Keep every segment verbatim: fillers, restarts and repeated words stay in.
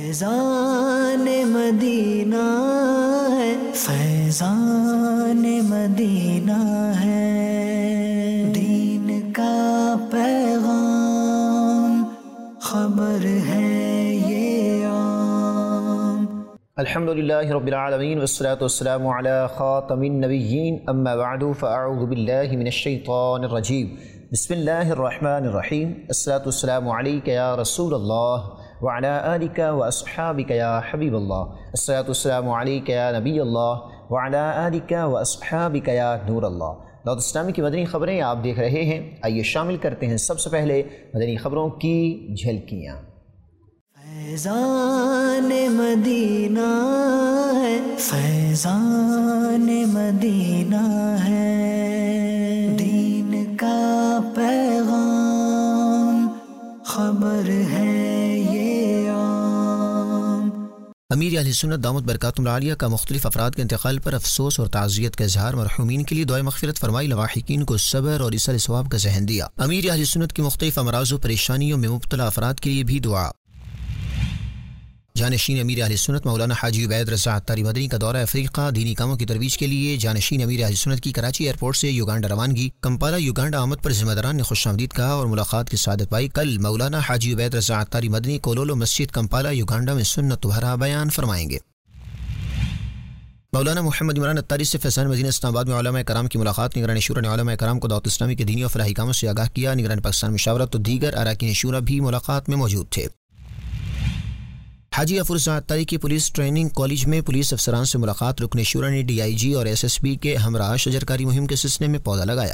فیضان مدینہ ہے، فیضان مدینہ ہے، دین کا پیغام خبر ہے یہ عام۔ الحمدللہ رب العالمین والصلاة والسلام علی خاتم النبیین، اما بعد فاعوذ باللہ من الشیطان الرجیم، بسم اللہ الرحمن الرحیم، الصلاة والسلام علیک یا رسول اللہ وعلی آلک واصحابک یا حبیب اللہ، الصلاة والسلام علیک یا نبی اللہ وعلی آلک واصحابک یا نور اللہ۔ دعوت اسلامی کی مدنی خبریں آپ دیکھ رہے ہیں، آئیے شامل کرتے ہیں سب سے پہلے مدنی خبروں کی جھلکیاں۔ فیضان مدینہ ہے، فیضان مدینہ ہے، دین کا پیغام خبر ہے یہ عام۔ امیر اہل سنت دامت برکاتہم العالیہ کا مختلف افراد کے انتقال پر افسوس اور تعزیت کا اظہار، مرحومین کے لیے دعائے مغفرت فرمائی، لواحقین کو صبر اور ایصال ثواب کا ذہن دیا۔ امیر اہل سنت کی مختلف امراض و پریشانیوں میں مبتلا افراد کے لیے بھی دعا۔ جانشین امیر اہل سنت مولانا حاجی عبید رضا عطاری مدنی کا دورہ افریقہ، دینی کاموں کی ترویج کے لیے جانشین امیر اہل سنت کی کراچی ایئرپورٹ سے یوگانڈا روانگی، کمپالا یوگانڈا آمد پر ذمہ داران نے خوش آمدید کہا اور ملاقات کی سعادت پائی۔ کل مولانا حاجی عبید رضا عطاری مدنی کولولو مسجد کمپالا یوگانڈا میں سنت بھرا بیان فرمائیں گے۔ مولانا محمد عمران عطاری سے فیضان مدینہ اسلام آباد میں علماء کرام کی ملاقات، نگران شورا نے علماء کرام کو دعوت اسلامی کے دینی اور فلاحی کاموں سے آگاہ کیا، نگران پاکستان مشاورت و دیگر اراکین شورا بھی ملاقات میں موجود تھے۔ حاجی افروز عطاری کی پولیس ٹریننگ کالج میں پولیس افسران سے ملاقات، رکن شورا نے ڈی آئی جی اور ایس ایس بی کے ہمراہ شجرکاری مہم کے سلسلے میں پودا لگایا۔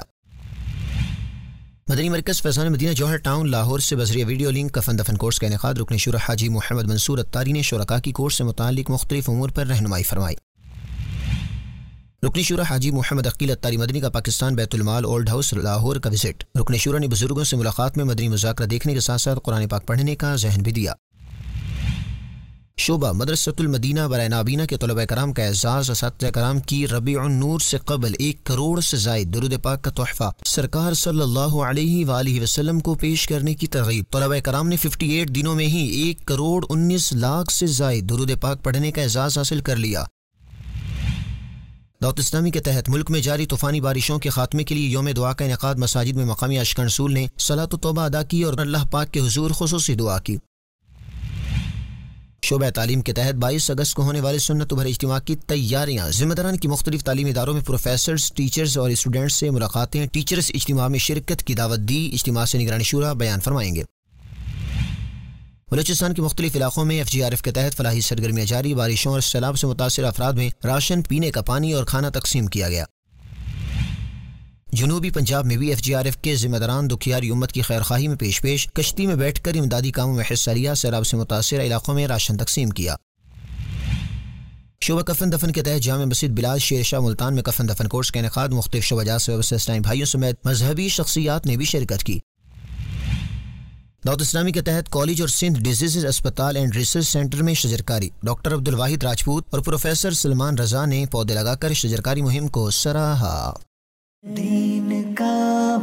مدنی مرکز فیضان مدینہ جوہر ٹاؤن لاہور سے بذریعہ ویڈیو لنک کفن دفن کورس کا انعقاد، رکن شورا حاجی محمد منصور عطاری نے شرکاء کی کورس سے متعلق مختلف امور پر رہنمائی فرمائی۔ رکن شورا حاجی محمد عقیل عطاری مدنی کا پاکستان بیت المال اولڈ ہاؤس لاہور کا وزٹ، رکن شورا نے بزرگوں سے ملاقات میں مدنی مذاکرہ دیکھنے کے ساتھ ساتھ قرآن پاک پڑھنے کا ذہن بھی دیا۔ شعبہ مدرسۃ المدینہ برائے نابینا کے طلباء کرام کا اعزاز، اساتذہ کرام کی ربیع النور سے قبل ایک کروڑ سے زائد درود پاک کا تحفہ سرکار صلی اللہ علیہ وآلہ وسلم کو پیش کرنے کی ترغیب۔ طلباء کرام نے اٹھاون دنوں میں ہی ایک کروڑ انیس لاکھ سے زائد درود پاک پڑھنے کا اعزاز حاصل کر لیا۔ دعوت اسلامی کے تحت ملک میں جاری طوفانی بارشوں کے خاتمے کے لیے یوم دعا کا انعقاد، مساجد میں مقامی اشکان رسول نے صلاۃ و توبہ ادا کی اور اللہ پاک کے حضور خصوصی دعا کی۔ شعبہ تعلیم کے تحت بائیس اگست کو ہونے والے سنت بھر اجتماع کی تیاریاں، ذمہ داران کی مختلف تعلیمی اداروں میں پروفیسرز، ٹیچرز اور اسٹوڈنٹس سے ملاقاتیں، ٹیچرز اجتماع میں شرکت کی دعوت دی، اجتماع سے نگران شورا بیان فرمائیں گے۔ بلوچستان کے مختلف علاقوں میں ایف جی آر ایف کے تحت فلاحی سرگرمیاں جاری، بارشوں اور سیلاب سے متاثر افراد میں راشن، پینے کا پانی اور کھانا تقسیم کیا گیا۔ جنوبی پنجاب میں بھی ایف جی آر ایف کے ذمہ داران دکھیاری امت کی خیر خواہی میں پیش پیش کشتی میں بیٹھ کر امدادی کاموں میں حصہ لیا، سیلاب سے متاثرہ علاقوں میں راشن تقسیم کیا۔ شعبہ کفن دفن کے تحت جامع مسجد بلال شیر شاہ ملتان میں کفن دفن کورس کا انعقاد، مختلف شعبہ جات سے وابستہ اسلامی بھائیوں سمیت مذہبی شخصیات نے بھی شرکت کی۔ دعوت اسلامی کے تحت کالج اور سندھ ڈیزیز اسپتال اینڈ ریسرچ سینٹر میں شجرکاری، ڈاکٹر عبدالواحد راجپوت اور پروفیسر سلمان رضا نے پودے لگا کر شجرکاری مہم کو سراہا۔ دین کا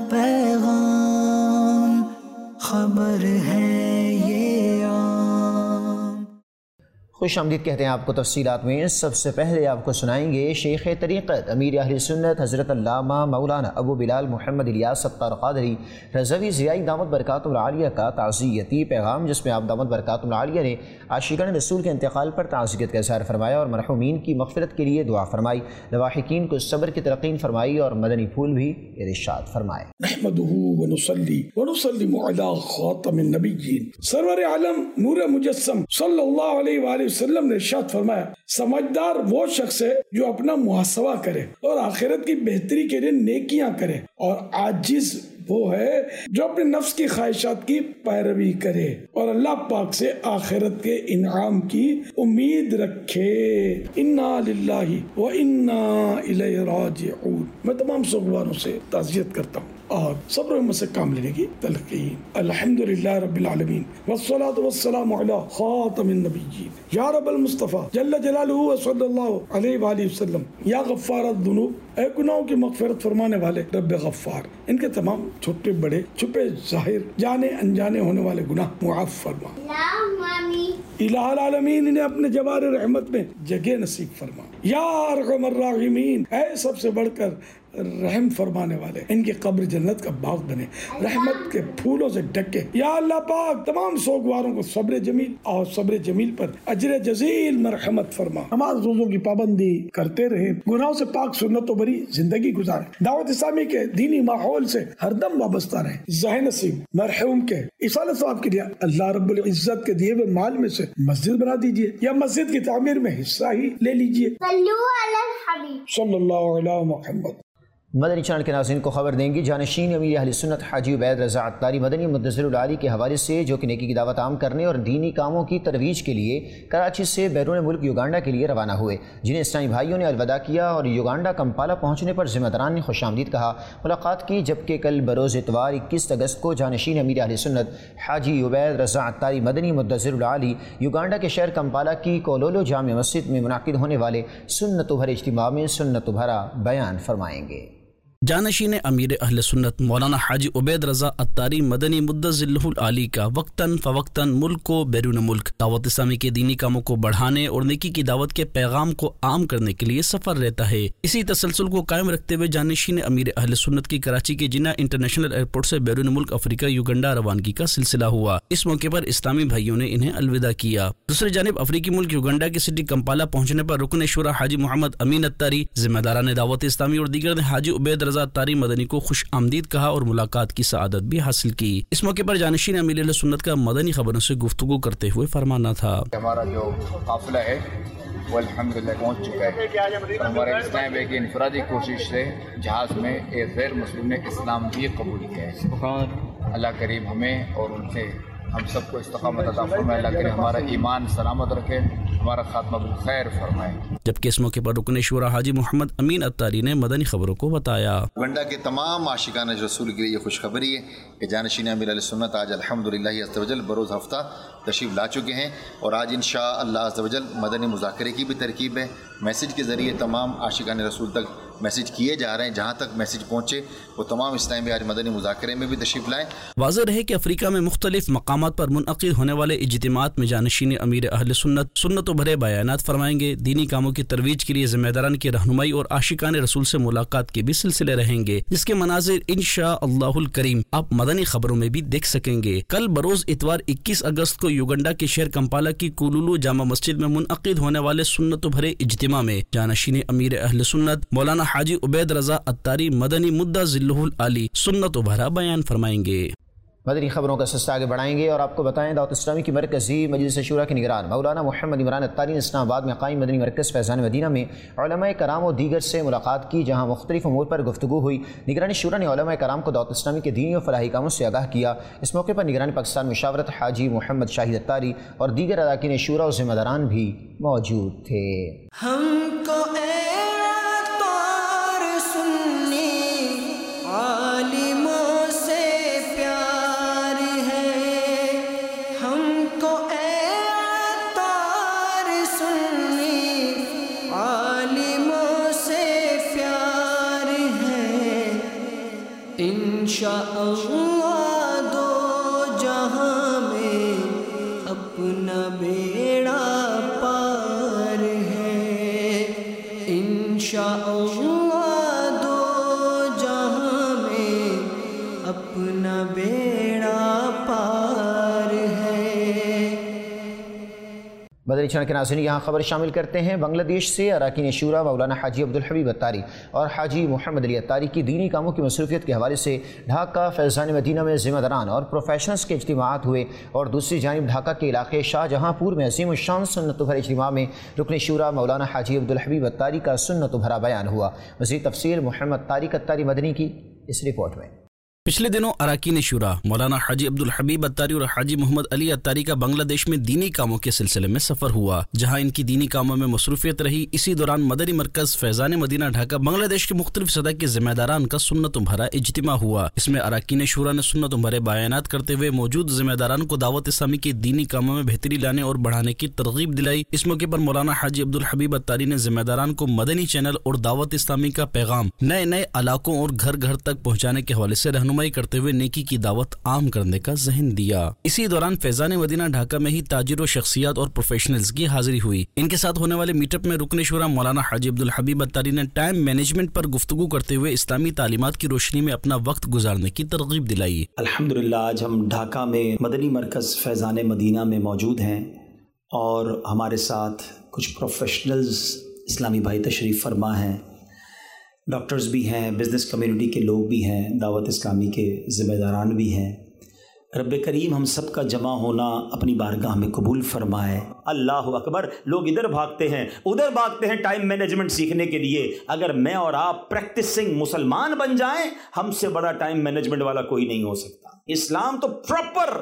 پیغام خبر ہے یہ عام۔ خوش آمدید کہتے ہیں آپ کو تفصیلات میں۔ سب سے پہلے آپ کو سنائیں گے شیخ طریقت امیر اہل سنت حضرت علامہ مولانا ابو بلال محمد الیاس ستار قادری رضوی ضیائی دامت برکاتہم العالیہ کا تعزیتی پیغام، جس میں آپ دامت برکاتہم العالیہ نے عاشقان رسول کے انتقال پر تعزیت کا اظہار فرمایا اور مرحومین کی مغفرت کے لیے دعا فرمائی، لواحقین کو صبر کی تلقین فرمائی اور مدنی پھول بھی ارشاد فرمائے۔ نحمدہ ونصلی ونسلم علی خاتم النبیین، سرور عالم نور مجسم صلی اللہ علیہ وآلہ وسلم نے ارشاد فرمایا، سمجھدار وہ شخص ہے جو اپنا محاسبہ کرے اور آخرت کی بہتری کے لیے نیکیاں کرے، اور عاجز وہ ہے جو اپنے نفس کی خواہشات کی پیروی کرے اور اللہ پاک سے آخرت کے انعام کی امید رکھے۔ انا للہ و انا الیہ راجعون۔ میں تمام سوگواروں سے تعزیت کرتا ہوں اور صبر و ہمت سے کام لینے کی تلقین۔ الحمدللہ رب العالمین والصلاة والسلام علی خاتم النبیین یا رب المصطفیٰ جل جلالہ صلی اللہ علیہ وآلہ وسلم یا غفار الذنوب، اے گناہوں کی مغفرت فرمانے والے رب غفار، ان کے تمام چھوٹے بڑے چھپے ظاہر جانے انجانے ہونے والے گناہ معاف فرما۔ الہ العالمین انہیں اپنے جوار رحمت میں جگہ نصیب فرما۔ یا ارحم الراحمین، اے سب سے بڑھ کر رحم فرمانے والے، ان کی قبر جنت کا باغ بنے، رحمت کے پھولوں سے ڈھکے۔ یا اللہ پاک تمام سوگواروں کو صبر جمیل اور صبر جمیل پر اجر جزیل مرحمت فرما۔ نماز روزوں کی پابندی کرتے رہے، گناہوں سے پاک سنتوں بری زندگی گزارے، دعوت اسلامی کے دینی ماحول سے ہر دم وابستہ رہے۔ ذہن نصیب مرحوم کے اصالت ثواب کے لیے اللہ رب العزت کے دیے ہوئے مال میں سے مسجد بنا دیجیے یا مسجد کی تعمیر میں حصہ ہی لے لیجیے۔ صلی اللہ علیہ محمد۔ مدنی چینل کے ناظرین کو خبر دیں گی، جانشین امیر اہل سنت حاجی عبید رضا عطاری مدنی مدثر العالی کے حوالے سے، جو کہ نیکی کی دعوت عام کرنے اور دینی کاموں کی ترویج کے لیے کراچی سے بیرون ملک یوگانڈا کے لیے روانہ ہوئے، جنہیں اسلامی بھائیوں نے الوداع کیا اور یوگانڈا کمپالا پہنچنے پر ذمہ داران نے خوش آمدید کہا، ملاقات کی، جبکہ کل بروز اتوار اکیس اگست کو جانشین امیر اہل سنت حاجی عبید رضا عطاری مدنی مدثر العالی یوگانڈا کے شہر کمپالا کی کولولو جامع مسجد میں منعقد ہونے والے سنت بھرے اجتماع میں سنت بھرا بیان فرمائیں گے۔ جانشین امیر اہل سنت مولانا حاجی عبید رضا عطاری مدنی مدثر العالی کا وقتاً فوقتاً ملک و بیرون ملک دعوت اسلامی کے دینی کاموں کو بڑھانے اور نیکی کی دعوت کے پیغام کو عام کرنے کے لیے سفر رہتا ہے۔ اسی تسلسل کو قائم رکھتے ہوئے جانشین امیر اہل سنت کی کراچی کے جناح انٹرنیشنل ایئرپورٹ سے بیرون ملک افریقہ یوگنڈا روانگی کا سلسلہ ہوا۔ اس موقع پر اسلامی بھائیوں نے انہیں الوداع کیا۔ دوسری جانب افریقی ملک یوگنڈا کی سٹی کمپالا پہنچنے پر رکن شورا حاجی محمد امین عطاری، ذمہ داران دعوت اسلامی اور دیگر نے حاجی عبید رضا عطاری مدنی کو خوش آمدید کہا اور ملاقات کی سعادت بھی حاصل کی۔ اس موقع پر جانشین امیر اہل سنت کا مدنی خبروں سے گفتگو کرتے ہوئے فرمانا تھا، ہمارا جو قافلہ ہے وہ الحمدللہ پہنچ چکا ہے۔ ہمارا اسلام ہے کہ انفرادی کوشش سے جہاز میں ایک غیر مسلم نے اسلام بھی قبول کیا ہے۔ اللہ کریم ہمیں اور ان سے ہم سب کو استقامت عطا فرمائے، اللہ کریم ہمارا ایمان سلامت رکھے، ہمارا خاتمہ بالخیر فرمائے۔ جبکہ اس موقع پر رکن شورا حاجی محمد امین عطاری نے مدنی خبروں کو بتایا، یوگنڈا کے تمام عاشقان رسول کے لیے یہ خوشخبری ہے کہ جانشین امیر اہل سنت آج الحمدللہ عز و جل بروز ہفتہ تشریف لا چکے ہیں، اور آج انشاءاللہ عز و جل مدنی مذاکرے کی بھی ترکیب ہے۔ میسیج کے ذریعے تمام عاشقان رسول تک میسیج کیے جا رہے ہیں، جہاں تک میسیج پہنچے وہ تمام اسلامی آج مدنی مذاکرے میں بھی تشریف لائیں۔ واضح رہے کہ افریقہ میں مختلف مقامات پر منعقد ہونے والے اجتماعات میں جانشین امیر اہل سنت سنت و بھرے بیانات فرمائیں گے، دینی کاموں کی ترویج کے لیے ذمہ داران کی رہنمائی اور عاشقان رسول سے ملاقات کے بھی سلسلے رہیں گے، جس کے مناظر انشاء اللہ الکریم آپ مدنی خبروں میں بھی دیکھ سکیں گے۔ کل بروز اتوار اکیس اگست کو یوگنڈا کے شہر کمپالا کی کولولو جامع مسجد میں منعقد ہونے والے سنت و بھرے اجتماع میں جانشین امیر اہل سنت مولانا حاجی عبید رضا عطاری مدنی مدثر العالی سنت و بھرا بیان فرمائیں گے۔ مدنی خبروں کا سلسلہ آگے بڑھائیں گے اور آپ کو بتائیں، دعوت اسلامی کی مرکزی مجلس شورا کے نگران مولانا محمد عمران عطاری نے اسلام آباد میں قائم مدنی مرکز فیضان مدینہ میں علماء کرام و دیگر سے ملاقات کی، جہاں مختلف امور پر گفتگو ہوئی۔ نگرانی شورا نے علماء کرام کو دعوت اسلامی کے دینی اور فلاحی کاموں سے آگاہ کیا۔ اس موقع پر نگران پاکستان مشاورت حاجی محمد شاہد عطاری اور دیگر اراکین شورا و ذمہ داران بھی موجود تھے۔ ہم کو اے عطار سنی عالموں سے پیار ہے، ہم کو اے عطار سنی عالموں سے پیار ہے، انشاءاللہ دو جہاں میں اپنا بیڑا پار ہے، انشاءاللہ دو جہاں میں اپنا بیڑا پار ہے۔ مدنی چینل کے ناظرین یہاں خبر شامل کرتے ہیں، بنگلہ دیش سے اراکین شورا مولانا حاجی عبدالحبیب عطاری اور حاجی محمد علی عطاری کی دینی کاموں کی مصروفیت کے حوالے سے ڈھاکہ فیضان مدینہ میں ذمہ داران اور پروفیشنلز کے اجتماعات ہوئے، اور دوسری جانب ڈھاکہ کے علاقے شاہ جہاں پور میں عظیم الشان سنت بھرے اجتماع میں رکن شورا مولانا حاجی عبدالحبیب عطاری کا سنت بھرا بیان ہوا۔ مزید تفصیل محمد طارق عطاری مدنی کی اس رپورٹ میں۔ پچھلے دنوں اراکین شورا مولانا حاجی عبدالحبیب اتاری اور حاجی محمد علی اتاری کا بنگلہ دیش میں دینی کاموں کے سلسلے میں سفر ہوا، جہاں ان کی دینی کاموں میں مصروفیت رہی۔ اسی دوران مدنی مرکز فیضان مدینہ ڈھاکہ بنگلہ دیش کے مختلف سطح کے ذمہ داران کا سنت بھرا اجتماع ہوا۔ اس میں اراکین شورا نے سنت بھرے بیانات کرتے ہوئے موجود ذمہ داران کو دعوت اسلامی کے دینی کاموں میں بہتری لانے اور بڑھانے کی ترغیب دلائی۔ اس موقع پر مولانا حاجی عبدالحبیب اتاری نے ذمہ داران کو مدنی چینل اور دعوت اسلامی کا پیغام نئے نئے علاقوں اور گھر گھر تک پہنچانے کے حوالے سے رہنمائی کرتے ہوئے نیکی کی دعوت عام کرنے کا ذہن دیا۔ اسی دوران فیضان مدینہ ڈھاکہ میں ہی تاجر و شخصیات اور پروفیشنلز کی حاضری ہوئی۔ ان کے ساتھ ہونے والے میٹ اپ میں رکن شورا مولانا حاجی عبدالحبیب اتاری نے ٹائم مینجمنٹ پر گفتگو کرتے ہوئے اسلامی تعلیمات کی روشنی میں اپنا وقت گزارنے کی ترغیب دلائی۔ الحمدللہ آج ہم ڈھاکہ میں مدنی مرکز فیضان مدینہ میں موجود ہیں اور ہمارے ساتھ کچھ پروفیشنلز اسلامی بھائی تشریف فرما ہیں، ڈاکٹرز بھی ہیں، بزنس کمیونٹی کے لوگ بھی ہیں، دعوت اسلامی کے ذمہ داران بھی ہیں۔ رب کریم ہم سب کا جمع ہونا اپنی بارگاہ میں قبول فرمائے۔ اللہ اکبر۔ لوگ ادھر بھاگتے ہیں ادھر بھاگتے ہیں ٹائم مینجمنٹ سیکھنے کے لیے۔ اگر میں اور آپ پریکٹسنگ مسلمان بن جائیں، ہم سے بڑا ٹائم مینجمنٹ والا کوئی نہیں ہو سکتا۔ اسلام تو پراپر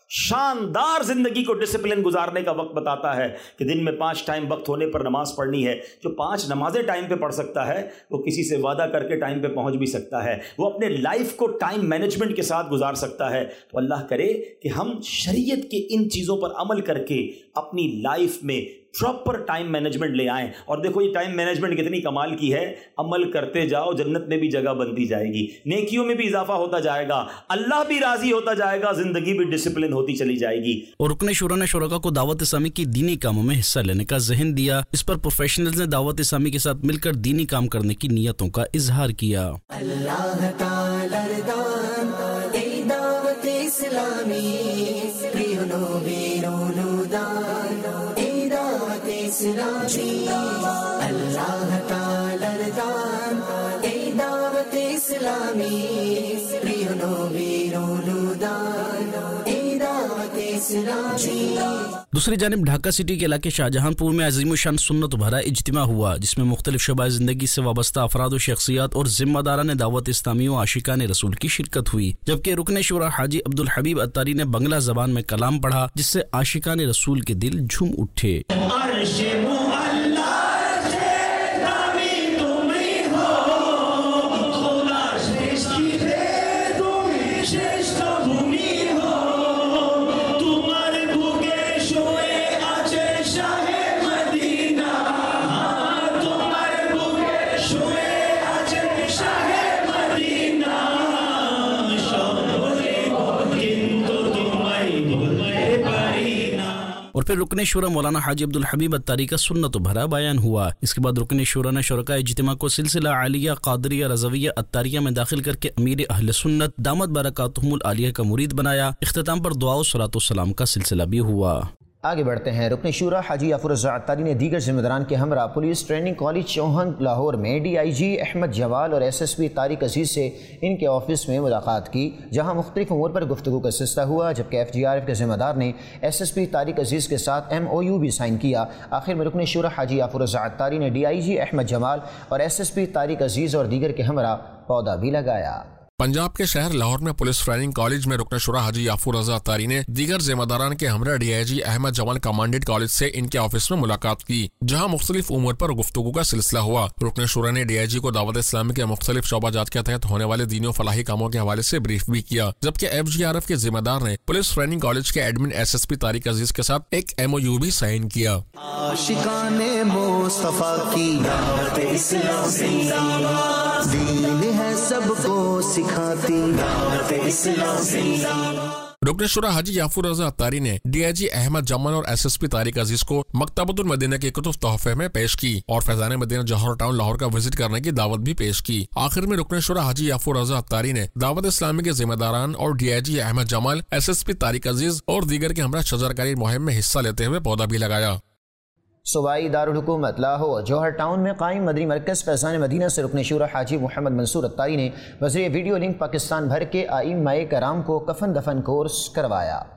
شاندار زندگی کو ڈسپلن گزارنے کا وقت بتاتا ہے کہ دن میں پانچ ٹائم وقت ہونے پر نماز پڑھنی ہے۔ جو پانچ نمازیں ٹائم پہ پڑھ سکتا ہے وہ کسی سے وعدہ کر کے ٹائم پہ پہنچ بھی سکتا ہے، وہ اپنے لائف کو ٹائم مینجمنٹ کے ساتھ گزار سکتا ہے۔ تو اللہ کرے کہ ہم شریعت کے ان چیزوں پر عمل کر کے اپنی لائف میں پراپر ٹائم مینجمنٹ لے آئیں۔ اور دیکھو یہ ٹائم مینجمنٹ کتنی کمال کی ہے، عمل کرتے جاؤ جنت میں بھی جگہ بنتی جائے گی، نیکیوں میں بھی اضافہ ہوتا جائے گا، اللہ بھی راضی ہوتا جائے گا، زندگی بھی ڈسپلن ہوتی چلی جائے گی۔ اور رکن شورا نے شرکاء کو دعوت اسلامی کی دینی کاموں میں حصہ لینے کا ذہن دیا۔ اس پر پروفیشنلز نے دعوت اسلامی کے ساتھ مل کر دینی کام کرنے کی نیتوں کا اظہار کیا۔ اللہ تعالی دان ای دعوت اسلامی پریونو بیرونو دان ای دعوت اسلامی اللہ تعالی دان ای دعوت اسلامی پریونو بیرونو دان ای دعوت اسلامی۔ دوسری جانب ڈھاکہ سٹی کے علاقے شاہجہاں پور میں عظیم الشان سنت بھرا اجتماع ہوا، جس میں مختلف شعبۂ زندگی سے وابستہ افراد و شخصیات اور ذمہ داران دعوت اسلامی و عاشقان رسول کی شرکت ہوئی، جبکہ رکن شورا حاجی عبدالحبیب اتاری نے بنگلہ زبان میں کلام پڑھا، جس سے عاشقان رسول کے دل جھوم اٹھے۔ اور پھر رکن شورا مولانا حاجی عبدالحبیب اتاری کا سنت بھرا بیان ہوا۔ اس کے بعد رکن شورا نے شرکاء اجتماع کو سلسلہ عالیہ قادریہ رضویہ اتاریہ میں داخل کر کے امیر اہل سنت دامت برکاتہم العالیہ کا مرید بنایا۔ اختتام پر دعا و صلاۃ و سلام کا سلسلہ بھی ہوا۔ آگے بڑھتے ہیں۔ رکن شورا حاجی یافور رضا اتاری نے دیگر ذمہ داران کے ہمراہ پولیس ٹریننگ کالج چوہن لاہور میں D I G Ahmad Jamal اور S S P Tariq Aziz سے ان کے آفس میں ملاقات کی، جہاں مختلف امور پر گفتگو کا سلسلہ ہوا، جبکہ ایف جی آر ایف کے ذمہ دار نے S S P Tariq Aziz کے ساتھ ایم او یو بھی سائن کیا۔ آخر میں رکن شورا حاجی یافور رضا اتاری نے D I G Ahmad Jamal اور S S P Tariq Aziz اور دیگر کے ہمراہ پودا بھی لگایا۔ پنجاب کے شہر لاہور میں پولیس ٹریننگ کالج میں رکن شورا حاجی یافور رضا اتاری نے دیگر ذمہ داران کے ہمراہ D I G Ahmad Jamal commandant college سے ان کے آفس میں ملاقات کی، جہاں مختلف امور پر گفتگو کا سلسلہ ہوا۔ رکن شورا نے ڈی آئی جی کو دعوت اسلامی کے مختلف شعبہ جات کے تحت ہونے والے دینی و فلاحی کاموں کے حوالے سے بریف بھی کیا، جبکہ ایف جی آر ایف کے ذمہ دار نے پولیس ٹریننگ کالج کے admin S S P Tariq Aziz کے ساتھ ایک ایم او یو بھی سائن کیا۔ عاشقان مصطفیٰ کی دعوت اسلامی دین ہے سب کو سکھاتی دعوت اسلامی۔ رکن شورا حاجی یافور رضا اتاری نے D I G Ahmad Jamal اور S S P Tariq Aziz کو مکتبۃ المدینہ کے کتب تحفے میں پیش کی اور فیضان مدینہ جوہر ٹاؤن لاہور کا وزٹ کرنے کی دعوت بھی پیش کی۔ آخر میں رکن شورا حاجی یافور رضا اتاری نے دعوت اسلامی کے ذمہ داران اور D I G Ahmad Jamal, S S P Tariq Aziz اور دیگر کے ہمراہ شجرکاری مہم میں حصہ لیتے ہوئے پودا بھی لگایا۔ صوبائی دارالحکومت لاہور جوہر ٹاؤن میں قائم مدنی مرکز فیضان مدینہ سے رکن شورا حاجی محمد منصور اتاری نے وزیر ویڈیو لنک پاکستان بھر کے ائمہ کرام کو کفن دفن کورس کروایا۔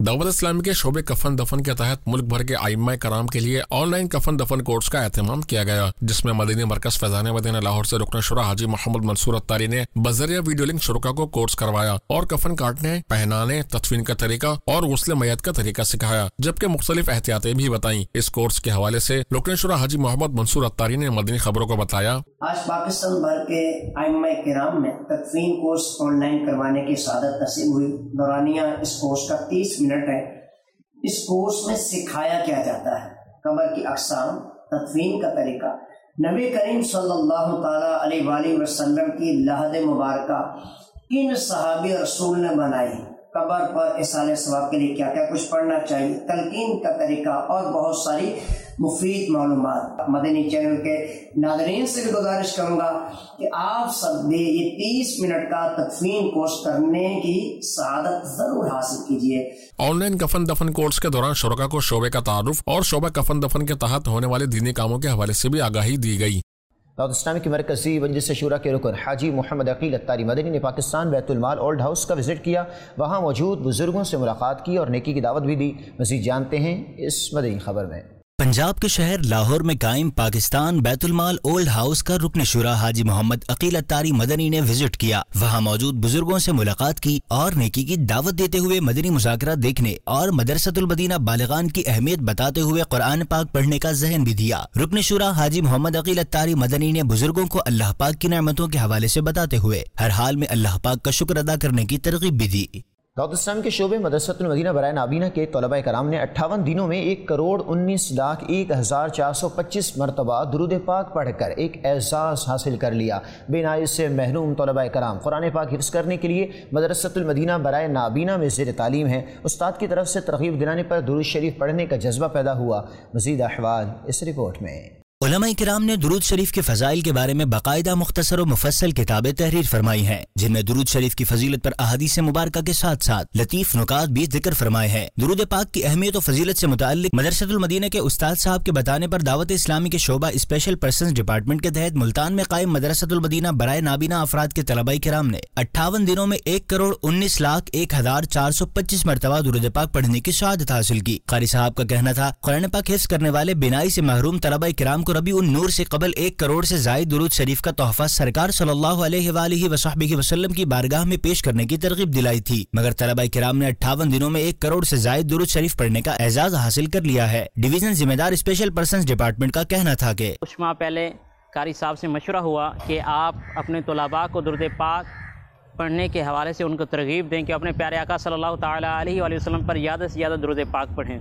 दावत इस्लामी के शोबे कफन दफन के तहत मुल्क भर के आइम्मा कराम के लिए ऑनलाइन कफन दफन कोर्स का एहतमाम किया गया, जिसमें मदनी मरकज फैजान मदीना लाहौर से रुकन शुरा हाजी मोहम्मद मंसूर अत्तारी ने बजरिया वीडियो लिंक शुरुका को कोर्स करवाया और कफन काटने, पहनाने, तदफीन का तरीका और गुस्ल मैयत का तरीका सिखाया, जबकि मुख्तलिफ एहतियातें भी बताई। इस कोर्स के हवाले से रुकन शुरा हाजी मोहम्मद मंसूर अत्तारी ने मदनी खबरों को बताया, आज पाकिस्तान भर के आइम्मा किराम में तदफीन कोर्स ऑनलाइन करवाने की सआदत नसीब हुई। दौरानिया इस कोर्स का तीस मिनट है। इस कोर्स में सिखाया क्या जाता है कब्र की अक़साम, तदफीन का तरीका, नबी करीम सल्लल्लाहु ताला अलैहि वसल्लम की लहद मुबारका किन सहाबी रसूल ने बनाई, कब्र पर इसाले सवाब के लिए क्या क्या कुछ पढ़ना चाहिए, तलकीन का तरीका और बहुत सारी मुफीद मालूमात। मदनी चैनल के नाज़रीन से भी गुजारिश करूंगा कि आप सब भी ये तीस मिनट का तदफीन कोर्स करने की सआदत जरूर हासिल कीजिए। ऑनलाइन कफन दफन कोर्स के दौरान शुरका को शोबे का तारुफ और शोबा कफन दफन के तहत होने वाले दीनी कामों के हवाले से भी आगाही दी गई। दावत इस्लामी की मरकज़ी मजलिस शूरा के रुकन हाजी मोहम्मद अकील अत्तारी मदनी ने पाकिस्तान बैतुल माल ओल्ड हाउस का विज़िट किया, वहाँ मौजूद बुजुर्गों से मुलाकात की और नेकी की दावत भी दी। मज़ीद जानते हैं इस मदनी खबर में। पंजाब के शहर लाहौर में कायम पाकिस्तान बैतुल माल ओल्ड हाउस का रुकन शुरा हाजी मोहम्मद अकील अत्तारी मदनी ने विजिट किया, वहाँ मौजूद बुजुर्गों से मुलाकात की और नेकी की दावत देते हुए मदनी मुज़ाकरा देखने और मदरसतुल मदीना बालिगान की अहमियत बताते हुए कुरान पाक पढ़ने का ज़हन भी दिया। रुकन शुरा हाजी मोहम्मद अकील अत्तारी मदनी ने बुजुर्गों को अल्लाह पाक की नेमतों के हवाले से बताते हुए हर हाल में अल्लाह पाक का शुक्र अदा करने की तरगीब भी दी। दावत इस्लामी के शोबे मदरसतुल मदीना बराए नाबीना के तलबाए कराम ने अट्ठावन दिनों में एक करोड़ उन्नीस लाख एक हज़ार चार सौ पच्चीस मरतबा दुरूद पाक पढ़कर एक एजाज़ हासिल कर लिया। बेनाइज से महरूम तलबाए कराम कुरान पाक हिफ्ज़ करने के लिए मदरसतुल मदीना बराए नाबीना में ज़ेर तालीम है। उस्ताद की तरफ से तरग़ीब दिलाने पर दुरूद शरीफ पढ़ने का जज्बा पैदा हुआ। मज़ीद अहवाल इस रिपोर्ट में। उलमाए किराम ने दुरूद शरीफ के फ़ज़ाइल के बारे में बाकायदा मुख्तसर और मुफस्सल किताबें तहरीर फरमाई हैं, जिनमें दुरूद शरीफ की फजीलत पर अहादीस मुबारका के साथ साथ लतीफ़ नुकात भी जिक्र फरमाए हैं। दुरूद पाक की अहमियत और फजीलत से मुताल्लिक़ मदरसतुल मदीना के उस्ताद साहब के बताने पर दावत इस्लामी के शोबा स्पेशल पर्सन्स डिपार्टमेंट के तहत मुल्तान में कायम मदरसतुल मदीना बराए नाबीना अफराद के तलबाई किराम ने अट्ठावन दिनों में एक करोड़ उन्नीस लाख एक हजार चार सौ पच्चीस मरतबा दुरूद पाक पढ़ने की शहादत हासिल की। कारी साहब का कहना था, कुरान पाक हिफ्ज़ करने वाले बिनाई से महरूम तलबाई किराम को रबी उन नूर से कबल एक करोड़ से जायद दुरूद शरीफ का तोहफा सरकार सल्लल्लाहु अलैहि वसहबिहि वसल्लम की बारगाह में पेश करने की तरगीब दिलाई थी, मगर तलबाए किराम ने अट्ठावन दिनों में एक करोड़ से जायद दुरूद शरीफ पढ़ने का एजाज हासिल कर लिया है। डिवीजन जिम्मेदार स्पेशल पर्सन्स डिपार्टमेंट का कहना था कि कुछ माह पहले कारी साहब से मशवरा हुआ कि आप अपने तलबा को दुरूद पाक पढ़ने के हवाले से उनको तरगीब दें कि अपने प्यारे आका सल्लल्लाहु ताला अलैहि वसल्लम पर ज़्यादा से ज़्यादा दुरूद पाक पढ़ें।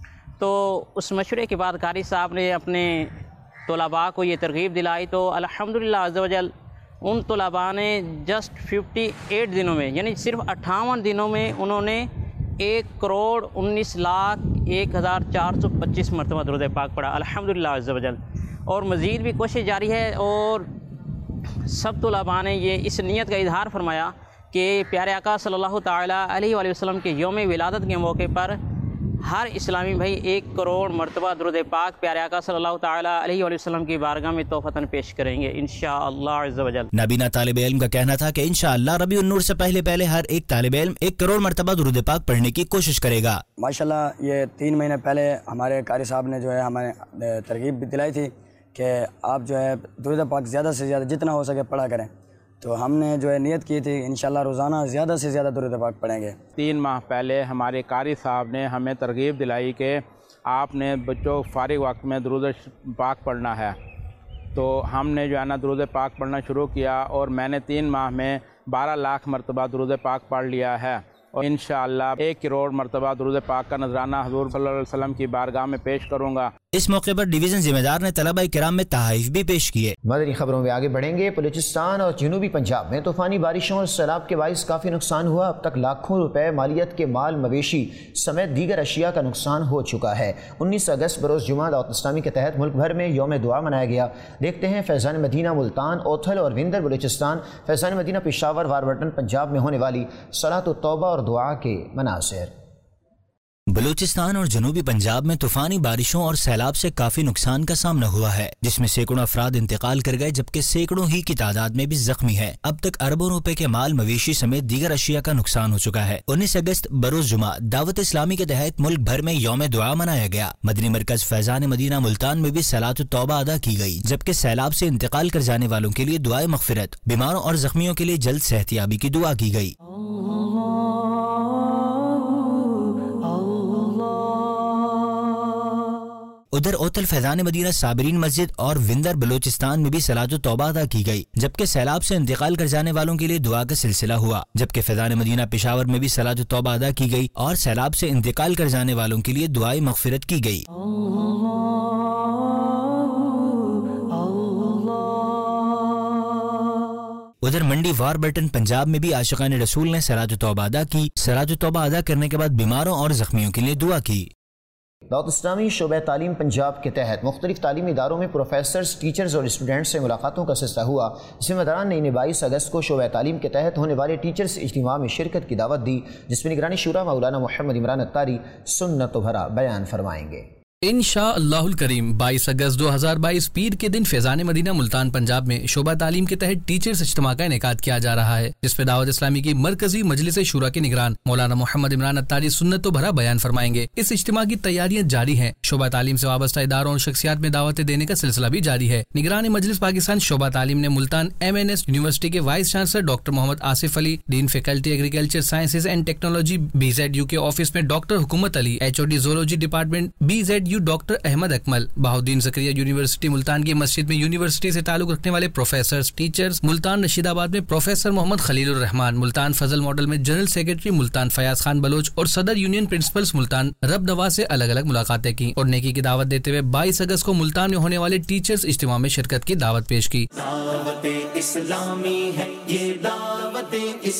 तो उस मशवरे के बाद कारी साहब ने अपने तलबा को ये तरगीब दिलाई, तो अल्हम्दुलिल्लाह अज़्ज़ व जल उन तलबा ने जस्ट अट्ठावन दिनों में, यानी सिर्फ अट्ठावन दिनों में उन्होंने एक करोड़ उन्नीस लाख एक हज़ार चार सौ पच्चीस मरतबा दुरूद पाक पढ़ा। अल्हम्दुलिल्लाह अज़्ज़ व जल। और मज़ीद भी कोशिश जारी है और सब तलबा ने ये इस नीयत का इजहार फरमाया कि प्यारे आका सल्लल्लाहु ताला अलैहि वसल्लम के यौम विलादत के मौके पर हर इस्लामी भाई एक करोड़ मरतबा दुरूद पाक प्यारे आका सल्लल्लाहु ताला अलैहि वसल्लम की बारगाह में तोहफ़तन पेश करेंगे इंशाअल्लाह अज़्ज़ व जल। नाबीना तालिब इल्म का कहना था कि इंशाअल्लाह रबीउन नूर से पहले पहले हर एक तालिब इल्म एक करोड़ मरतबा दुरूद पाक पढ़ने की कोशिश करेगा। माशाल्लाह ये तीन महीने पहले हमारे कारी साहब ने जो है हमारे तरगीब भी दिलाई थी कि आप जो है दुरूद पाक ज़्यादा से ज़्यादा जितना हो सके पढ़ा करें, तो हमने जो है नियत की थी इंशाल्लाह रोज़ाना ज़्यादा से ज़्यादा दुरूद पाक पढ़ेंगे। तीन माह पहले हमारे कारी साहब ने हमें तरगीब दिलाई कि आपने बच्चों फारिग वक्त में दुरूद पाक पढ़ना है, तो हमने जो है ना दुरूद पाक पढ़ना शुरू किया और मैंने तीन माह में बारह लाख मरतबा दुरूद पाक पढ़ लिया है और इंशाअल्लाह एक करोड़ मरतबा दुरूद पाक का नजराना हुज़ूर सल्लल्लाहु अलैहि वसल्लम की बारगाह में पेश करूँगा। इस मौके पर डिवीजन जिम्मेदार ने तलबा किराम में तहाइफ भी पेश किए। मदनी खबरों में आगे बढ़ेंगे। बलूचिस्तान और जनूबी पंजाब में तूफानी बारिशों और सैलाब के बाइस काफ़ी नुकसान हुआ। अब तक लाखों रुपए मालियत के माल मवेशी समेत दीगर अशिया का नुकसान हो चुका है। उन्नीस अगस्त बरोज़ जुमा दावत इस्लामी के तहत मुल्क भर में यौम दुआ मनाया गया। देखते हैं फैज़ान मदीना मुल्तान, ओथल और विंदर बलूचिस्तान, फैज़ान मदीना पेशावर वारबटन पंजाब में होने वाली सलात तौबा और दुआ के मनासिर। بلوچستان اور جنوبی پنجاب میں طوفانی بارشوں اور سیلاب سے کافی نقصان کا سامنا ہوا ہے، جس میں سینکڑوں افراد انتقال کر گئے جبکہ سینکڑوں ہی کی تعداد میں بھی زخمی ہے۔ اب تک اربوں روپے کے مال مویشی سمیت دیگر اشیاء کا نقصان ہو چکا ہے۔ انیس اگست بروز جمعہ دعوت اسلامی کے تحت ملک بھر میں یوم دعا منایا گیا۔ مدنی مرکز فیضان مدینہ ملتان میں بھی صلاۃ التوبہ ادا کی گئی، جبکہ سیلاب سے انتقال کر جانے والوں کے لیے دعائے مغفرت، بیماروں اور زخمیوں کے لیے جلد صحتیابی کی دعا کی گئی۔ ادھر اوتل فیضان مدینہ صابرین مسجد اور وندر بلوچستان میں بھی صلاۃ التوبہ ادا کی گئی، جبکہ سیلاب سے انتقال کر جانے والوں کے لیے دعا کا سلسلہ ہوا۔ جبکہ فیضان مدینہ پشاور میں بھی صلاۃ التوبہ ادا کی گئی اور سیلاب سے انتقال کر جانے والوں کے لیے دعائے مغفرت کی گئی۔ ادھر منڈی وار برٹن پنجاب میں بھی عاشقان رسول نے صلاۃ التوبہ ادا کی۔ صلاۃ التوبہ ادا کرنے کے بعد بیماروں اور زخمیوں کے لیے دعا کی۔ دعوت اسلامی شعبہ تعلیم پنجاب کے تحت مختلف تعلیمی اداروں میں پروفیسرز، ٹیچرز اور اسٹوڈنٹس سے ملاقاتوں کا سلسلہ ہوا۔ ذمہ داران نے انہیں بائیس اگست کو شعبہ تعلیم کے تحت ہونے والے ٹیچرز اجتماع میں شرکت کی دعوت دی، جس میں نگرانی شورا مولانا محمد عمران اتاری سنت و بھرا بیان فرمائیں گے۔ انشاء اللہ الکریم بائیس اگست دو ہزار بائیس پیر کے دن فیضان مدینہ ملتان پنجاب میں شعبہ تعلیم کے تحت ٹیچرز اجتماع کا انعقاد کیا جا رہا ہے، جس میں دعوت اسلامی کی مرکزی مجلس شورا کے نگران مولانا محمد عمران اتاری سنت و بھرا بیان فرمائیں گے۔ اس اجتماع کی تیاریاں جاری ہیں۔ شعبہ تعلیم سے وابستہ اداروں اور شخصیات میں دعوتیں دینے کا سلسلہ بھی جاری ہے۔ نگران مجلس پاکستان شعبہ تعلیم نے Multan M N S university کے vice chancellor doctor Muhammad Asif Ali, dean faculty agriculture sciences and technology B Z U کے آفس میں doctor Hukumat Ali, H O D zoology department B Z U doctor Ahmad Akmal, Bahauddin Zakariya university Multan کی مسجد میں یونیورسٹی سے تعلق رکھنے والے پروفیسرز، ٹیچرز، ملتان رشید آباد میں پروفیسر محمد خلیل الرحمان، ملتان فضل ماڈل میں جنرل سیکرٹری ملتان فیاض خان بلوچ اور صدر یونین پرنسپلز ملتان رب نواز سے الگ الگ ملاقاتیں کی اور نیکی کی دعوت دیتے ہوئے بائیس اگست کو ملتان میں ہونے والے ٹیچرز اجتماع میں شرکت کی دعوت پیش کی۔ دعوت اسلامی ہے یہ، دعوت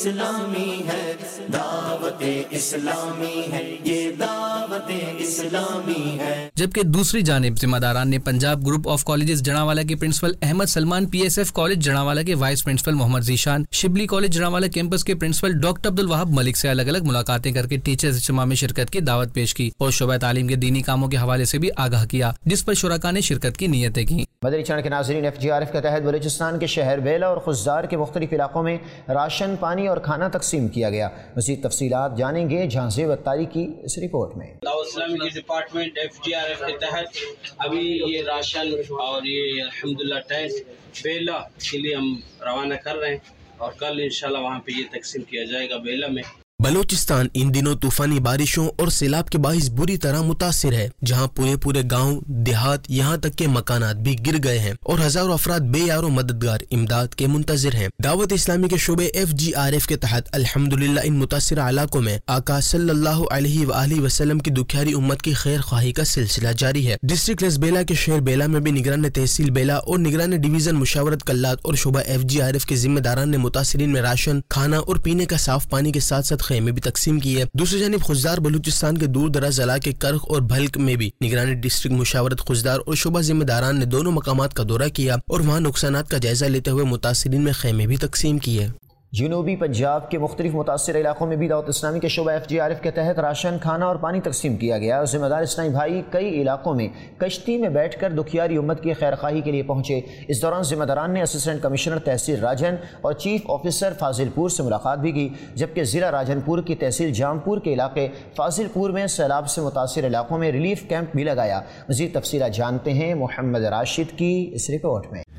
اسلامی ہے، دعوت اسلامی ہے یہ، دعوت اسلامی ہے۔ جبکہ دوسری جانب ذمہ داران نے Punjab group of colleges Jaranwala کے principal Ahmad Salman, P S F college Jaranwala کے vice principal Muhammad Zeeshan, Shibli college Jaranwala campus کے پرنسپل ڈاکٹر عبدالوہاب ملک سے الگ الگ ملاقاتیں کر کے ٹیچرز اجتماع میں شرکت کی دعوت پیش کی اور شعبہ تعلیم کے دینی کاموں کے حوالے سے بھی آگاہ کیا، جس پر شرکاء نے شرکت کی نیتیں کی۔ مدنی چینل کے ناظرین، ایف جی آر ایف کے تحت بلوچستان کے شہر بیلا اور خزدار کے مختلف علاقوں میں راشن، پانی اور کھانا تقسیم کیا گیا۔ مزید تفصیلات جانیں گے جہانزیب اتاری کی اس رپورٹ میں۔ دعوت اسلامی کی department F G R F کے تحت ابھی یہ راشن اور یہ الحمدللہ ٹینٹ بیلا کے لیے ہم روانہ کر رہے ہیں اور کل انشاءاللہ وہاں پہ یہ تقسیم کیا جائے گا بیلا میں۔ بلوچستان ان دنوں طوفانی بارشوں اور سیلاب کے باعث بری طرح متاثر ہے، جہاں پورے پورے گاؤں، دیہات، یہاں تک کہ مکانات بھی گر گئے ہیں اور ہزاروں افراد بے یار و مددگار امداد کے منتظر ہیں۔ دعوت اسلامی کے شعبے ایف جی آر ایف کے تحت الحمدللہ ان متاثرہ علاقوں میں آقا صلی اللہ علیہ وآلہ وسلم کی دکھیاری امت کی خیر خواہی کا سلسلہ جاری ہے۔ ڈسٹرکٹ لیس بیلا کے شہر بیلا میں بھی نگران تحصیل بیلا اور نگران ڈویژن مشاورت کلات اور شعبہ ایف جی آر ایف کے ذمہ داران نے متاثرین میں راشن، کھانا اور پینے کا صاف پانی کے ساتھ ساتھ خیمے بھی تقسیم کی ہے۔ دوسری جانب خزدار بلوچستان کے دور دراز علاقے کرخ اور بھلک میں بھی نگرانی ڈسٹرکٹ مشاورت خزدار اور شعبہ ذمہ داران نے دونوں مقامات کا دورہ کیا اور وہاں نقصانات کا جائزہ لیتے ہوئے متاثرین میں خیمے بھی تقسیم کیے۔ جنوبی پنجاب کے مختلف متاثرہ علاقوں میں بھی دعوت اسلامی کے شعبہ ایف جی آر ایف کے تحت راشن، کھانا اور پانی تقسیم کیا گیا اور ذمہ دار اسلامی بھائی کئی علاقوں میں کشتی میں بیٹھ کر دکھیاری امت کی خیر خواہی کے لیے پہنچے۔ اس دوران ذمہ داران نے اسسٹنٹ کمشنر تحصیل راجن اور چیف آفیسر فاضل پور سے ملاقات بھی کی، جبکہ ضلع راجن پور کی تحصیل جام پور کے علاقے فاضل پور میں سیلاب سے متاثر علاقوں میں ریلیف کیمپ بھی لگایا۔ مزید تفصیلات جانتے ہیں محمد راشد کی اس رپورٹ میں۔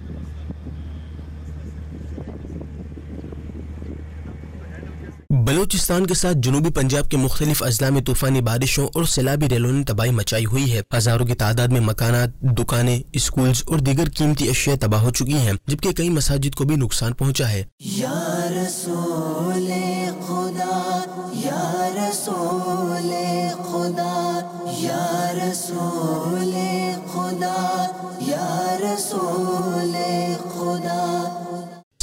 بلوچستان کے ساتھ جنوبی پنجاب کے مختلف اضلاع میں طوفانی بارشوں اور سیلابی ریلوں نے تباہی مچائی ہوئی ہے۔ ہزاروں کی تعداد میں مکانات، دکانیں، اسکولز اور دیگر قیمتی اشیاء تباہ ہو چکی ہیں، جبکہ کئی مساجد کو بھی نقصان پہنچا ہے۔ یا رسول خدا، یا رسول خدا، یا رسول خدا، یا رسول خدا۔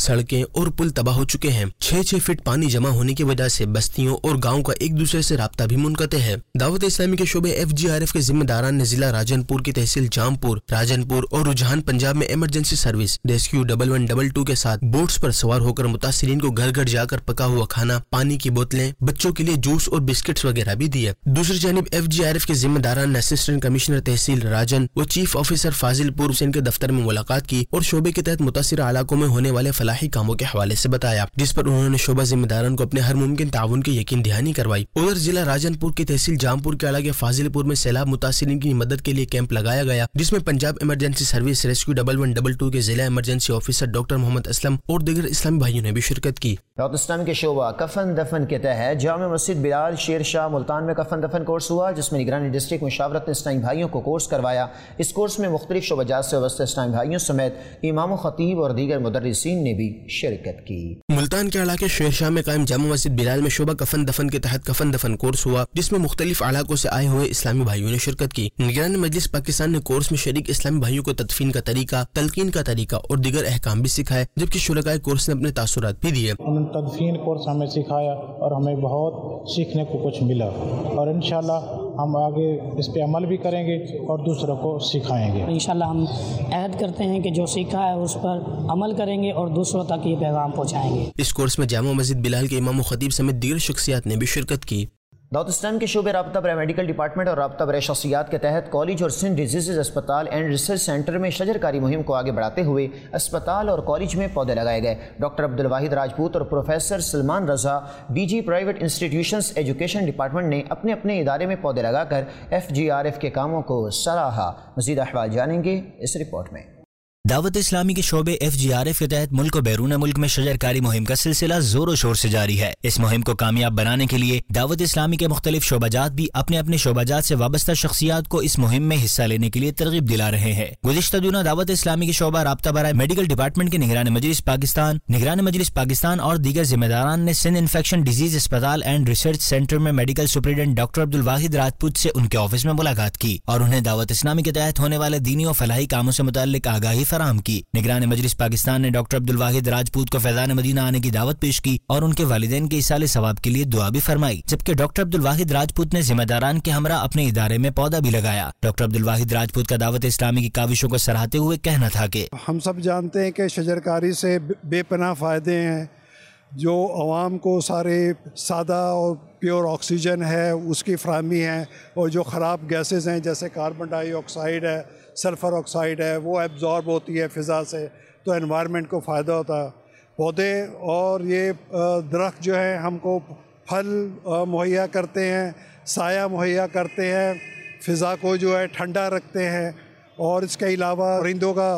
सड़कें और पुल तबाह हो चुके हैं। छह छह फीट पानी जमा होने की वजह से बस्तियों और गाँव का एक दूसरे से राब्ता भी मुनक़ते है। दावत इस्लामी के शोबे एफ जी आर एफ के जिम्मेदारान ने जिला राजनपुर की तहसील जामपुर, राजनपुर और रुझान पंजाब में emergency service rescue double one double two के साथ बोट्स पर सवार होकर मुतासिरीन को घर घर जाकर पका हुआ खाना, पानी की बोतलें, बच्चों के लिए जूस और बिस्किट्स वगैरह भी दिए। दूसरी जानिब एफ जी आर एफ के जिम्मेदारान ने असिस्टेंट कमिश्नर तहसील राजन व चीफ ऑफिसर फाजिलपुर से इनके दफ्तर में मुलाकात की और शोबे के तहत मुतासिर इलाकों में होने वाले फलाही कामों के हवाले से बताया, जिस पर उन्होंने शोबा जिम्मेदारान को अपने हर मुमकिन ताउन की यकीन दहानी करवाई। उधर जिला राजनपुर की तहसील जामपुर के इलाके फाजिलपुर में सैलाब मुतासिरीन की मदद के लिए कैंप लगाया गया, जिसमें Punjab emergency service rescue double one double two के जिला emergency officer doctor Mohammad Aslam और दीगर इस्लामी भाइयों ने भी शिरकत की। दावत इस्लामी के शोबा कफन दफन के तहत जामे मस्जिद बिलाल शेर शाह मुल्तान में कफन दफन कोर्स हुआ, जिसमें निगरानी डिस्ट्रिक्ट मुशावरत ने इस्लामी भाइयों को कोर्स करवाया। इस कोर्स में मुख्तलिफ शोबाजात से वाबस्ता इस्लामी भाइयों समेत इमाम खतीब और दीगर मुदर्रिसीन ने भी शिरकत की। मुल्तान के इलाके शेर शाह में कायम जामा मस्जिद बिलाल में शोबा कफन दफन के तहत कफन दफन कोर्स हुआ, जिसमें मुख्तलिफ इलाकों से आए हुए इस्लामी भाइयों ने शिरकत की। निगरानी मजलिस पाकिस्तान ने कोर्स में शरीक इस्लामी भाइयों को तदफीन का तरीका, तलकीन का तरीका और दीगर अहकाम भी सिखाए, जबकि शुरकाए कोर्स ने अपने तासुरात भी दिए। तदफीन कोर्स हमें सिखाया और हमें बहुत सीखने को कुछ मिला और इंशाल्लाह हम आगे इस पे अमल भी करेंगे और दूसरों को सिखाएंगे। इंशाल्लाह हम अहद करते हैं कि जो सीखा है उस पर अमल करेंगे और दूसरों तक ये पैगाम पहुँचाएंगे। इस कोर्स में जामा मस्जिद बिलाल के इमाम खतीब समेत दीगर शख्सियात ने भी शिरकत की। दावत इस्लामी के शोबे राब्ता बराए मेडिकल डिपार्टमेंट और राब्ता बराए शख्सियात के तहत कॉलेज और सिंध डिजीज़ अस्पताल एंड रिसर्च सेंटर में शजरकारी मुहिम को आगे बढ़ाते हुए अस्पताल और कॉलेज में पौधे लगाए गए। डॉक्टर अब्दुल वाहिद राजपूत और professor Salman Raza DG private institutions education department ने अपने अपने इदारे में पौधे लगाकर एफ जी आर एफ के कामों को सराहा। मज़ीद अहवाल जानेंगे इस रिपोर्ट में। दावत इस्लामी के शोबे एफ जी आर एफ के तहत मुल्क और बैरून मुल्क में शजरकारी मुहिम का सिलसिला जोरों शोर से जारी है। इस मुहिम को कामयाब बनाने के लिए दावत इस्लामी के मुख्तलिफ शोबाजात भी अपने अपने शोबाजात से वाबस्ता शख्सियात को इस मुहिम में हिस्सा लेने के लिए तरगीब दिला रहे हैं। गुज़िश्ता दिनों दावत इस्लामी के शोबा राब्ता बराए मेडिकल डिपार्टमेंट के निगरान मजलिस पाकिस्तान निगरान मजलिस पाकिस्तान और दीगर जिम्मेदारान ने सिंध इन्फेक्शन डिजीज अस्पताल एंड रिसर्च सेंटर में medical superintendent doctor Abdul Wahid Rajput से उनके ऑफिस में मुलाकात की और उन्हें दावत इस्लामी के तहत होने वाले दीनी और फलाही कामों से मुताल्लिक आगाही फराहम की। निगरान मजलिस पाकिस्तान ने डॉक्टर अब्दुल वाहिद राजपूत को फैजान मदीना आने की दावत पेश की और उनके वालिदैन के इसाले सवाब के लिए दुआ भी फरमाई, जबकि डॉक्टर अब्दुल वाहिद राजपूत ने जिम्मेदारान के हमरा अपने इदारे में पौधा भी लगाया। डॉक्टर अब्दुल वाहिद राजपूत का दावत इस्लामी की काविशों को सराहते हुए कहना था कि हम सब जानते हैं कि शजरकारी से बेपनाह फ़ायदे हैं, जो आवाम को सारे सादा और प्योर ऑक्सीजन है उसकी फराहमी है, और जो ख़राब गैसेस हैं जैसे कार्बन डाइऑक्साइड है, सल्फ़र ऑक्साइड है, वो एब्जॉर्ब होती है फ़िज़ा से, तो एनवायरनमेंट को फ़ायदा होता है। पौधे और ये दरख्त जो है हमको फल मुहैया करते हैं, साया मुहैया करते हैं, फ़िज़ा को जो है ठंडा रखते हैं, और इसके अलावा परिंदों का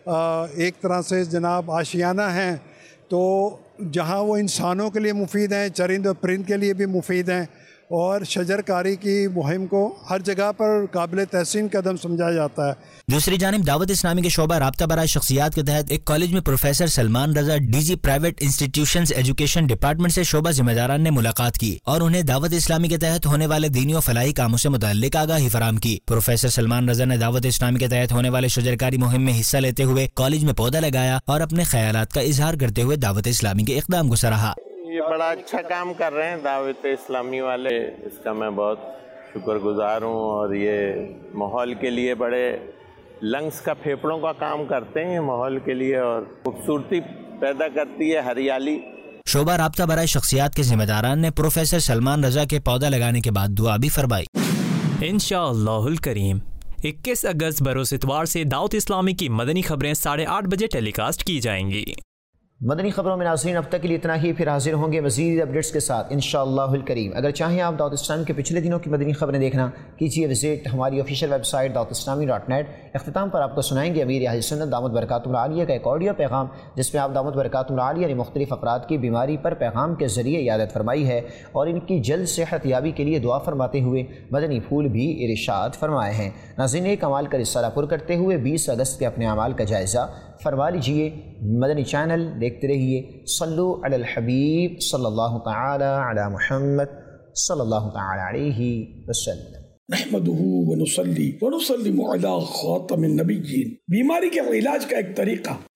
एक तरह से जनाब आशियाना है, तो जहाँ वो इंसानों के लिए मुफीद हैं, चरिंद और परिंद के लिए भी मुफीद हैं, और शजरकारी की मुहिम को हर जगह पर काबिल तहसीन कदम समझा जाता है। दूसरी जानिब दावत इस्लामी के शोबा राब्ता बराए शख्सियात के तहत एक कॉलेज में professor Salman Raza DG private institutions education department से शोबा जिम्मेदारान ने मुलाकात की और उन्हें दावत इस्लामी के तहत होने वाले दीनी और फलाही कामों से मुताल्लिक आगाही फराहम की। प्रोफेसर सलमान रजा ने दावत इस्लामी के तहत होने वाले शजरकारी मुहिम में हिस्सा लेते हुए कॉलेज में पौधा लगाया और अपने ख्यालात का इजहार करते हुए दावत इस्लामी के इक़दाम को सराहा। ये बड़ा अच्छा काम कर रहे हैं दावत इस्लामी वाले, इसका मैं बहुत शुक्रगुजार हूँ, और ये माहौल के लिए बड़े लंग्स का फेफड़ों का काम करते हैं माहौल के लिए, और खूबसूरती पैदा करती है, हरियाली। शोबा राब्ता बराए शख्सियात के जिम्मेदारान ने प्रोफेसर सलमान रजा के पौधा लगाने के बाद दुआ भी फरमाई। इंशाअल्लाहुल करीम इक्कीस अगस्त बरोज़ इतवार से दावत इस्लामी की मदनी खबरें साढ़े आठ बजे टेलीकास्ट की जाएंगी। मदनी खबरों में नाज़रीन अब तक के लिए इतना ही, फिर हाजिर होंगे मज़ीद अपडेट्स के साथ इंशाअल्लाहुल करीम। अगर चाहें आप दावत इस्लामी के पिछले दिनों की मदनी खबरें देखना, कीजिए विजिट हमारी official website Dawat Islami dot net. इख्तिताम पर आपको सुनाएंगे अमीर अहले सुन्नत दामत बरकातुहुल आलिया का एक ऑडियो पैगाम, जिसमें आप दामत बरकातुहुल आलिया ने मुख्तलिफ अफराद की बीमारी पर पैगाम के ज़रिए इयादत फरमाई है और इनकी जल्द सेहत याबी के लिए दुआ फरमाते हुए मदनी फूल भी इरशाद फरमाए हैं। नाज़रीन एक अमाल का रिसाला पुर करते हुए बीस अगस्त के अपने अमाल का जायज़ा फरमा लीजिए। मदनी चैनल देखते रहिए। सल्लु अलल हबीब सल्लल्लाहु तआला अला मुहम्मद सल्लल्लाहु तआला अलैहि वसल्लम। नहमदुहु व नुसल्ली व नुसल्लिमु अला खातमिन नबिय्यीन। बीमारी के इलाज का एक तरीका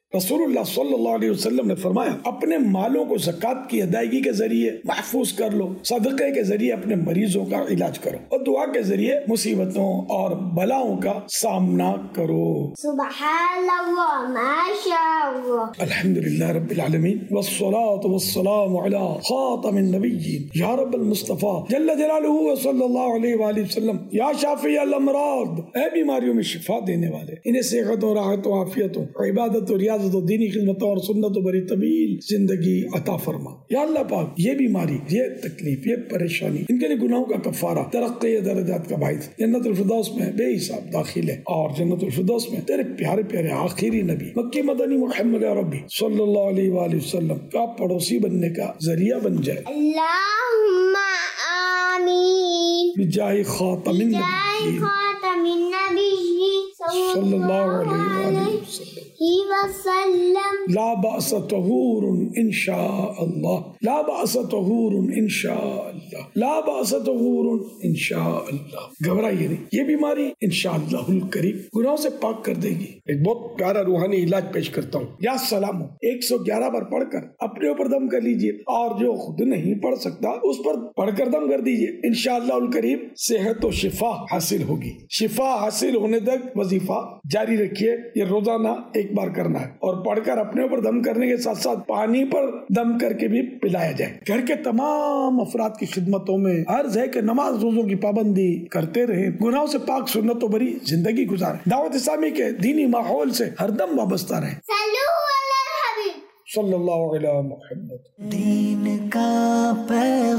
رسول اللہ صلی اللہ علیہ وسلم نے فرمایا اپنے مالوں کو زکوٰۃ کی ادائیگی کے ذریعے محفوظ کر لو، صدقے کے ذریعے اپنے مریضوں کا علاج کرو اور دعا کے ذریعے مصیبتوں اور بلاؤں کا سامنا کرو۔ سبحان اللہ ما شاء اللہ، الحمدللہ رب العالمین والصلاة والسلام علی خاتم النبیین یا رب المصطفیٰ جل جلالہ صلی اللہ علیہ وآلہ وسلم، یا شافی الامراض، اے بیماریوں میں شفا دینے والے، انہیں صحت و راحت و عافیت و عبادت و ریاضت و دینی خدمت اور سنت و بری طویل زندگی عطا فرما۔ یا اللہ پاک یہ بیماری، یہ تکلیف، یہ پریشانی، ان کے لیے گناہوں کا کفارہ، ترقی درجات کا باعث، جنت الفردوس میں بے حساب داخل ہے، اور جنت الفردوس میں تیرے پیارے پیارے آخری نبی مکی مدنی محمد عربی صلی اللہ علیہ وآلہ وسلم کا پڑوسی بننے کا ذریعہ بن جائے۔ اللہم آمین بجاہ خاتم النبیین صلی اللہ علیہ وآلہ وسلم لا بأس طہور انشاء اللہ، لا بأس طہور انشاء اللہ، لا بأس طہور انشاء اللہ۔ گھبرائیے نہیں، یہ بیماری انشاءاللہ الکریم گناہوں سے پاک کر دے گی۔ ایک بہت پیارا روحانی علاج پیش کرتا ہوں، یا سلام ایک سو گیارہ بار پڑھ کر اپنے اوپر دم کر لیجئے، اور جو خود نہیں پڑھ سکتا اس پر پڑھ کر دم کر دیجئے، انشاءاللہ الکریم صحت و شفا حاصل ہوگی۔ شفا حاصل ہونے تک وظیفہ جاری رکھیے، یہ روزانہ ایک بار کرنا ہے، اور پڑھ کر اپنے اوپر دم کرنے کے ساتھ ساتھ پانی پر دم کر کے بھی پلایا جائے۔ گھر کے تمام افراد کی خدمتوں میں عرض ہے کہ نماز روزوں کی پابندی کرتے رہیں، گناہوں سے پاک سنت و بری زندگی گزاریں، دعوت اسلامی کے دینی ماحول سے ہر دم وابستہ رہیں۔ صلی اللہ علیہ محمد۔ دین کا پیغام